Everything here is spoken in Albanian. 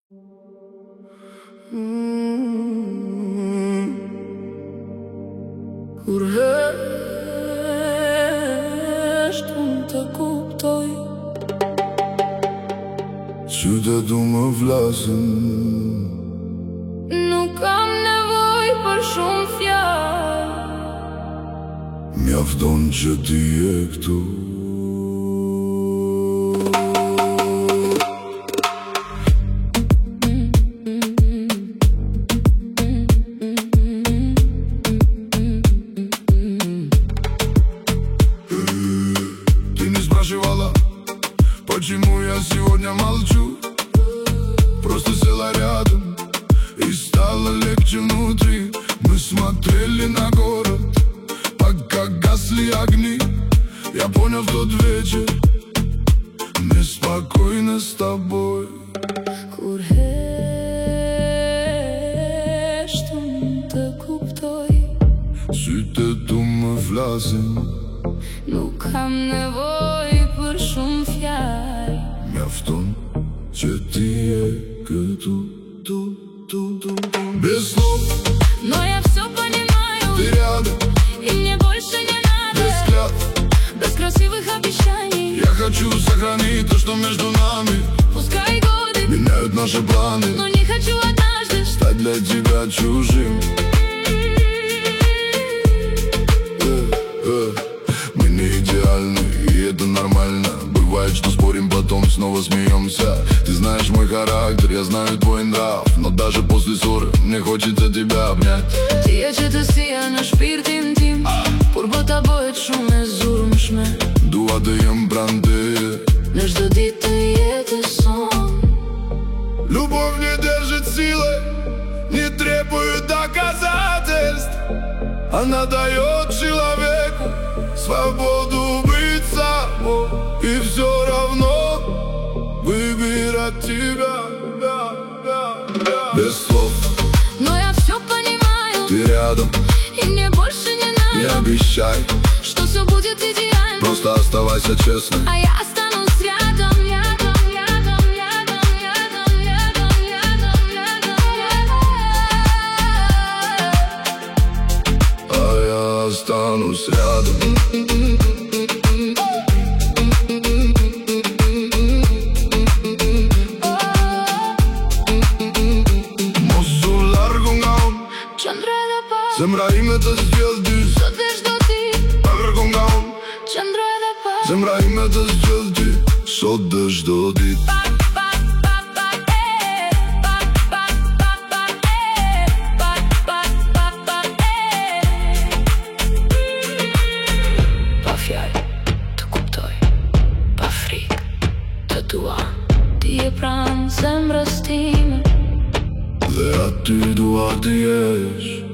Kur hesht unë të kuptoj, Qytet du më vlasin. nuk kam nevoj për shumë fjalë. Mjafton që ti je këtu. Ты не спрашивала, почему я сегодня молчу. Просто села рядом и стало легче внутри. Мы смотрели на город, пока гасли огни. Я понял в тот вечер, мне спокойно с тобой. Kur hesht unë të kuptoj, Sytet du më flasin. nuk kam nevoj për shumë fjalë. Mjafton që ti je këtu. Без слов, Но я все понимаю, ты рядом, и мне больше не надо. без клятв. Без красивых обещаний, Я хочу сохранить то, что между нами. пускай годы, Меняют наши планы, но не хочу однажды стать для тебя чужим. Мы не идеальны, и это нормально. Бывает, что спорим, потом снова смеемся. Ты знаешь мой характер, я знаю твой нрав. Но даже после ссоры мне хочется тебя обнять. Ti e qëtësia në shpirtin tim, kur bota bëhet shumë e zurmshme. Dua të jem pranë teje. Në çdo ditë të jetës son, Любовь не держит силы, не требует доказательств. Она дает человеку свободу быть собой. И все равно выбирать тебя. Без слов, но я все понимаю, ты рядом, и мне больше не не надо, обещай. что все будет идеально. Просто оставайся честной. А я останусь рядом, рядом, рядом, рядом, рядом, рядом, рядом, рядом, рядом. А я останусь рядом. Mos u largu nga unë, Qëndro edhe pa, zemra ime të zgjidh dy. sot dhe çdo ditë. Pa kërko nga unë, Qëndro edhe pa, zemra ime të zgjidh dy. Sot dhe çdo ditë. pa, pa, pa, pa, pa, pa, pa, pa, pa, pa, pa, pa, pa fjalë të kuptoj, pa frikë të dua. Ti je pranë zemrës time, Dhe aty dua të jesh.